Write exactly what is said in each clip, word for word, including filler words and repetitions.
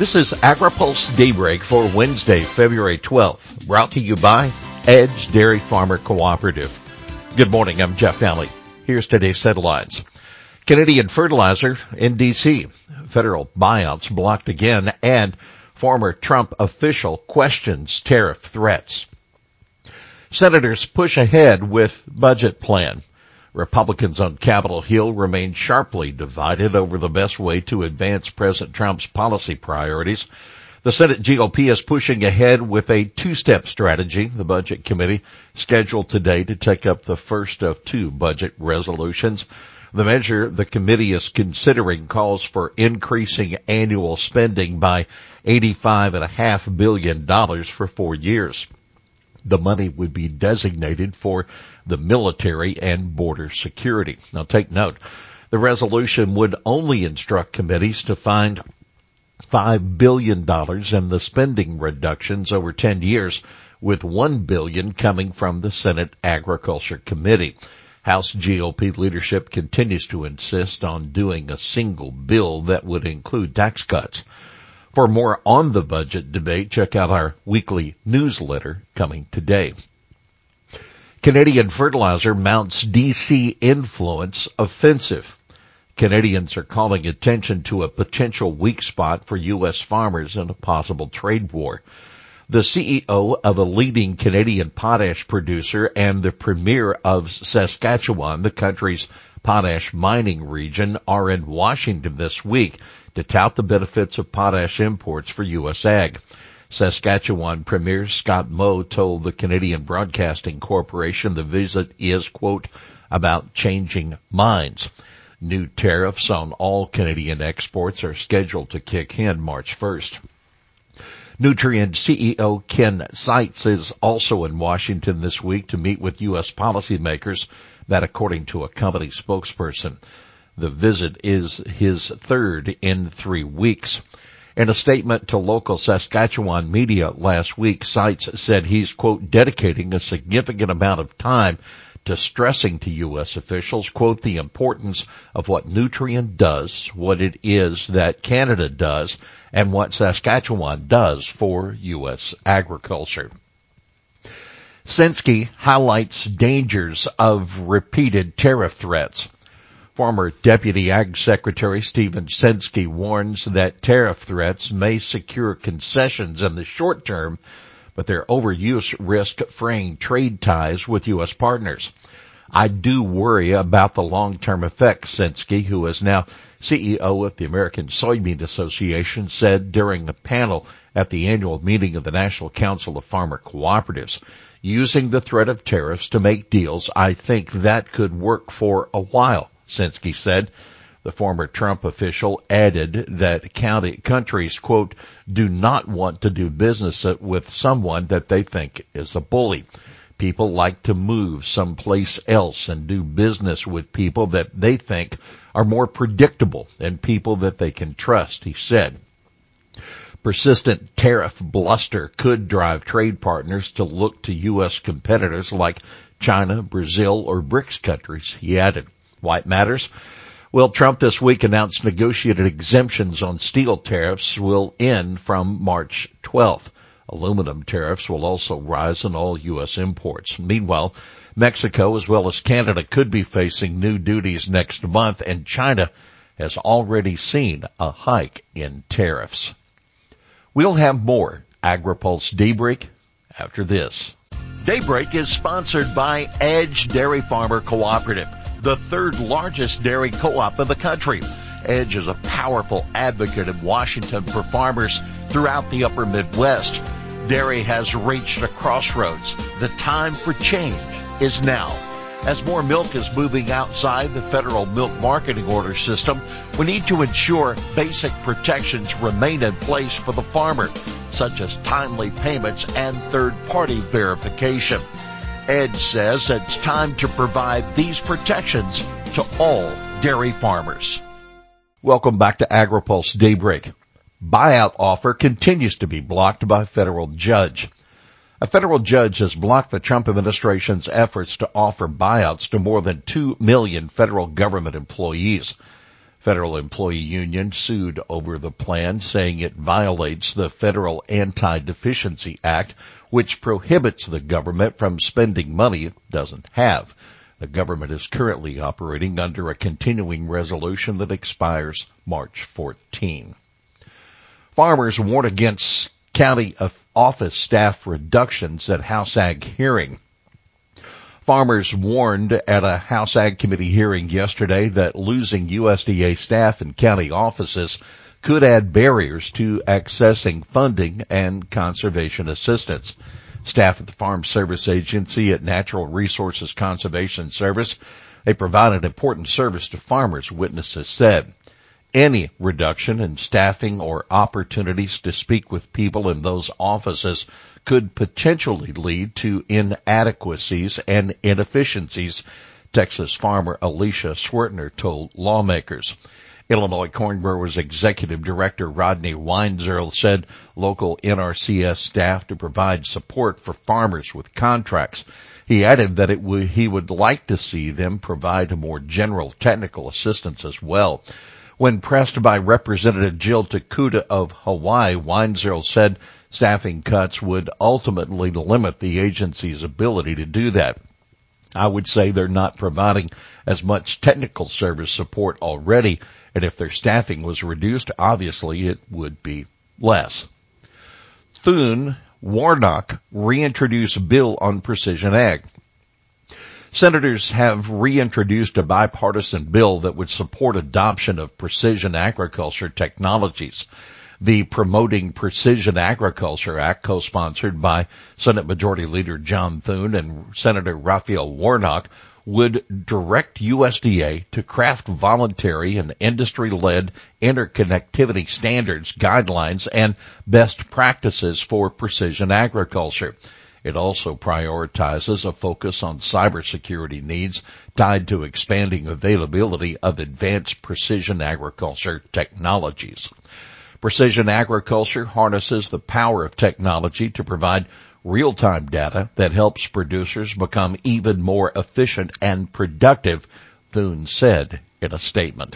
This is AgriPulse Daybreak for Wednesday, February twelfth, brought to you by Edge Dairy Farmer Cooperative. Good morning, I'm Jeff Nally. Here's today's headlines. Canadian fertilizer in D C Federal buyouts blocked again, and former Trump official questions tariff threats. Senators push ahead with budget plan. Republicans on Capitol Hill remain sharply divided over the best way to advance President Trump's policy priorities. The Senate G O P is pushing ahead with a two-step strategy. The Budget Committee scheduled today to take up the first of two budget resolutions. The measure the committee is considering calls for increasing annual spending by eighty-five point five billion dollars for four years. The money would be designated for the military and border security. Now take note, the resolution would only instruct committees to find five billion dollars in the spending reductions over ten years, with one billion dollars coming from the Senate Agriculture Committee. House G O P leadership continues to insist on doing a single bill that would include tax cuts. For more on the budget debate, check out our weekly newsletter coming today. Canadian fertilizer mounts D C influence offensive. Canadians are calling attention to a potential weak spot for U S farmers in a possible trade war. The C E O of a leading Canadian potash producer and the premier of Saskatchewan, the country's potash mining region, are in Washington this week to tout the benefits of potash imports for U S ag. Saskatchewan Premier Scott Moe told the Canadian Broadcasting Corporation the visit is, quote, about changing minds. New tariffs on all Canadian exports are scheduled to kick in March first. Nutrien C E O Ken Seitz is also in Washington this week to meet with U S policymakers, that according to a company spokesperson. The visit is his third in three weeks. In a statement to local Saskatchewan media last week, Seitz said he's, quote, dedicating a significant amount of time to stressing to U S officials, quote, the importance of what Nutrien does, what it is that Canada does, and what Saskatchewan does for U S agriculture. Censky highlights dangers of repeated tariff threats. Former Deputy Ag Secretary Stephen Censky warns that tariff threats may secure concessions in the short term, but their overuse risk fraying trade ties with U S partners. I do worry about the long-term effects, Censky, who is now C E O of the American Soybean Association, said during a panel at the annual meeting of the National Council of Farmer Cooperatives. Using the threat of tariffs to make deals, I think that could work for a while, Censky said. The former Trump official added that county, countries, quote, do not want to do business with someone that they think is a bully. People like to move someplace else and do business with people that they think are more predictable and people that they can trust, he said. Persistent tariff bluster could drive trade partners to look to U S competitors like China, Brazil, or BRICS countries, he added. Why it matters? Well, Trump this week announced negotiated exemptions on steel tariffs will end from March twelfth. Aluminum tariffs will also rise on all U S imports. Meanwhile, Mexico as well as Canada could be facing new duties next month, and China has already seen a hike in tariffs. We'll have more AgriPulse Daybreak after this. Daybreak is sponsored by Edge Dairy Farmer Cooperative, the third largest dairy co-op in the country. Edge is a powerful advocate in Washington for farmers throughout the upper Midwest. Dairy has reached a crossroads. The time for change is now. As more milk is moving outside the federal milk marketing order system, we need to ensure basic protections remain in place for the farmer, such as timely payments and third-party verification. Edge says it's time to provide these protections to all dairy farmers. Welcome back to AgriPulse Daybreak. Buyout offer continues to be blocked by a federal judge. A federal judge has blocked the Trump administration's efforts to offer buyouts to more than two million federal government employees. Federal employee union sued over the plan, saying it violates the Federal Anti-Deficiency Act, which prohibits the government from spending money it doesn't have. The government is currently operating under a continuing resolution that expires March fourteenth. Farmers warn against county office staff reductions at House Ag hearing. Farmers warned at a House Ag Committee hearing yesterday that losing U S D A staff in county offices could add barriers to accessing funding and conservation assistance. Staff at the Farm Service Agency at Natural Resources Conservation Service, they provide an important service to farmers, witnesses said. Any reduction in staffing or opportunities to speak with people in those offices could potentially lead to inadequacies and inefficiencies, Texas farmer Alicia Swertner told lawmakers. Illinois Corn Growers Executive Director Rodney Weinzierl said local N R C S staff to provide support for farmers with contracts. He added that it would, he would like to see them provide more general technical assistance as well. When pressed by Representative Jill Takuda of Hawaii, Weinzierl said staffing cuts would ultimately limit the agency's ability to do that. I would say they're not providing as much technical service support already, and if their staffing was reduced, obviously it would be less. Thune Warnock reintroduced bill on precision ag. Senators have reintroduced a bipartisan bill that would support adoption of precision agriculture technologies. The Promoting Precision Agriculture Act, co-sponsored by Senate Majority Leader John Thune and Senator Raphael Warnock, would direct U S D A to craft voluntary and industry-led interconnectivity standards, guidelines, and best practices for precision agriculture. It also prioritizes a focus on cybersecurity needs tied to expanding availability of advanced precision agriculture technologies. Precision agriculture harnesses the power of technology to provide real-time data that helps producers become even more efficient and productive, Thune said in a statement.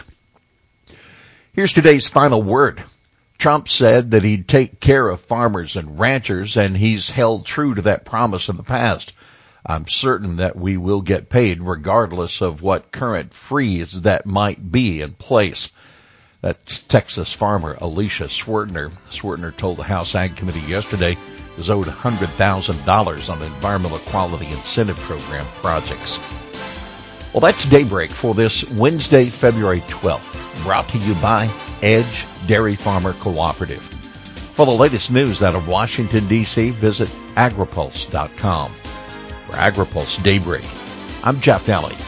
Here's today's final word. Trump said that he'd take care of farmers and ranchers, and he's held true to that promise in the past. I'm certain that we will get paid regardless of what current freeze that might be in place. That's Texas farmer Alicia Swertner. Swertner told the House Ag Committee yesterday is owed one hundred thousand dollars on Environmental Quality Incentive Program projects. Well, that's Daybreak for this Wednesday, February twelfth, brought to you by Edge Dairy Farmer Cooperative. For the latest news out of Washington, D C, visit agripulse dot com. For AgriPulse Daybreak, I'm Jeff Daly.